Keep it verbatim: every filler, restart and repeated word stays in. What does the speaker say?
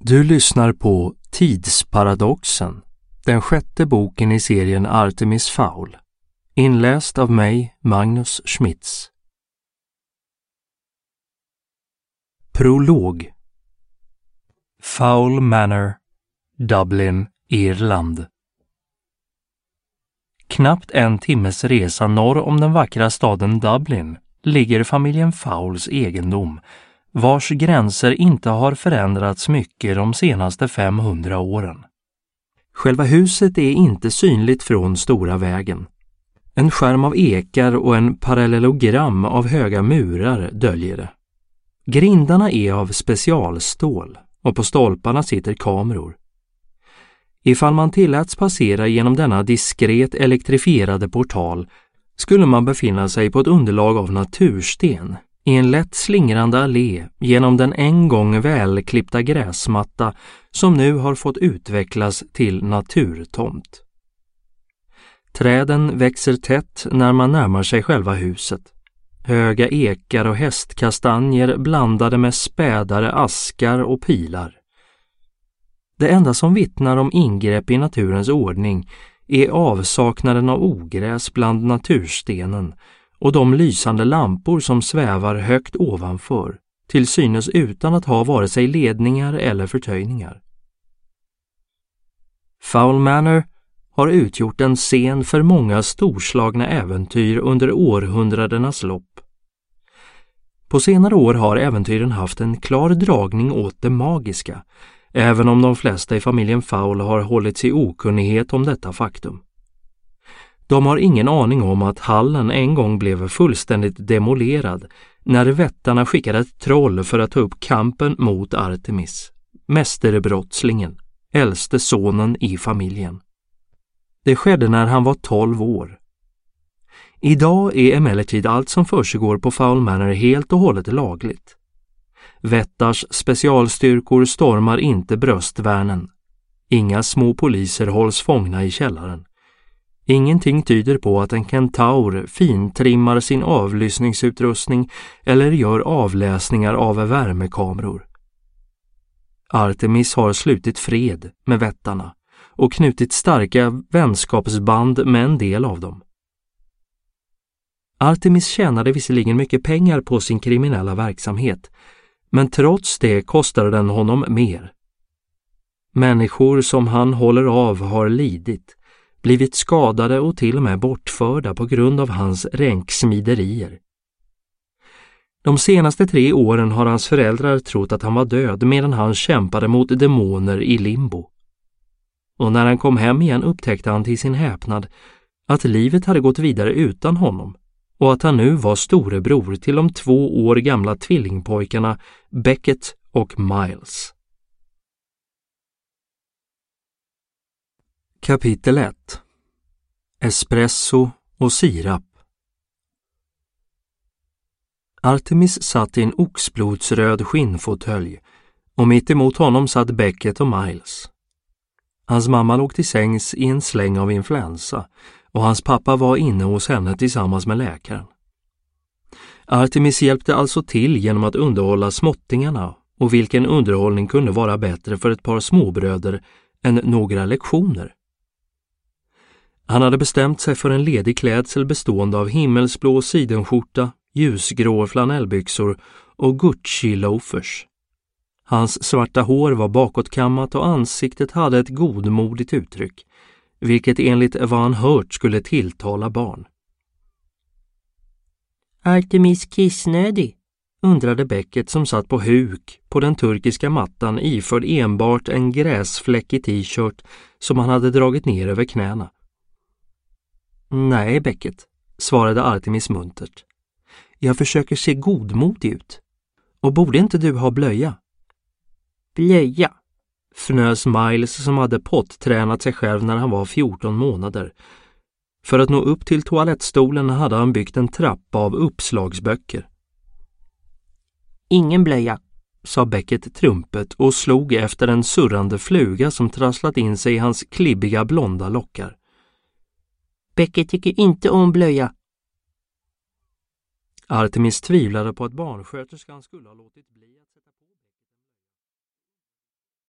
Du lyssnar på Tidsparadoxen, den sjätte boken i serien Artemis Fowl, inläst av mig, Magnus Schmitz. Prolog. Fowl Manor, Dublin, Irland. Knappt en timmes resa norr om den vackra staden Dublin ligger familjen Fowls egendom, vars gränser inte har förändrats mycket de senaste femhundra åren. Själva huset är inte synligt från stora vägen. En skärm av ekar och en parallellogram av höga murar döljer det. Grindarna är av specialstål och på stolparna sitter kameror. Ifall man tilläts passera genom denna diskret elektrifierade portal skulle man befinna sig på ett underlag av natursten i en lätt slingrande allé genom den en gång välklippta gräsmatta som nu har fått utvecklas till naturtomt. Träden växer tätt när man närmar sig själva huset. Höga ekar och hästkastanjer blandade med spädare askar och pilar. Det enda som vittnar om ingrepp i naturens ordning är avsaknaden av ogräs bland naturstenen och de lysande lampor som svävar högt ovanför, till synes utan att ha vare sig ledningar eller förtöjningar. Fowl Manor har utgjort en scen för många storslagna äventyr under århundradenas lopp. På senare år har äventyren haft en klar dragning åt det magiska, även om de flesta i familjen Fowl har hållit sig okunnighet om detta faktum. De har ingen aning om att hallen en gång blev fullständigt demolerad när vättarna skickade ett troll för att ta upp kampen mot Artemis, mästerbrottslingen, äldste sonen i familjen. Det skedde när han var tolv år. Idag är emellertid allt som försiggår på Fowl Manor helt och hållet lagligt. Vättars specialstyrkor stormar inte bröstvärnen. Inga små poliser hålls fångna i källaren. Ingenting tyder på att en kentaur fintrimmar sin avlyssningsutrustning eller gör avläsningar av värmekameror. Artemis har slutit fred med vättarna och knutit starka vänskapsband med en del av dem. Artemis tjänade visserligen mycket pengar på sin kriminella verksamhet, men trots det kostade den honom mer. Människor som han håller av har lidit, blivit skadade och till och med bortförda på grund av hans ränksmiderier. De senaste tre åren har hans föräldrar trott att han var död medan han kämpade mot demoner i limbo. Och när han kom hem igen upptäckte han till sin häpnad att livet hade gått vidare utan honom och att han nu var storebror till de två år gamla tvillingpojkarna Beckett och Miles. Kapitel ett. Espresso och sirap. Artemis satt i en oxblodsröd skinnfåtölj och mitt emot honom satt Beckett och Miles. Hans mamma låg till sängs i en släng av influensa och hans pappa var inne hos henne tillsammans med läkaren. Artemis hjälpte alltså till genom att underhålla småttingarna, och vilken underhållning kunde vara bättre för ett par småbröder än några lektioner. Han hade bestämt sig för en ledig klädsel bestående av himmelsblå sidenskjorta, ljusgrå flanellbyxor och Gucci-loafers. Hans svarta hår var bakåtkammat och ansiktet hade ett godmodigt uttryck, vilket enligt vad han hört skulle tilltala barn. Artemis kissnödig, undrade Beckett som satt på huk på den turkiska mattan iförd enbart en gräsfläckig t-shirt som han hade dragit ner över knäna. Nej, Beckett, svarade Artemis muntert. Jag försöker se godmodig ut. Och borde inte du ha blöja? Blöja, fnös Miles som hade potttränat sig själv när han var fjorton månader. För att nå upp till toalettstolen hade han byggt en trappa av uppslagsböcker. Ingen blöja, sa Beckett trumpet och slog efter en surrande fluga som trasslat in sig i hans klibbiga blonda lockar. Beckett tycker inte om blöja. Artemis tvivlade på att barnsköterskan skulle ha låtit bli att sätta på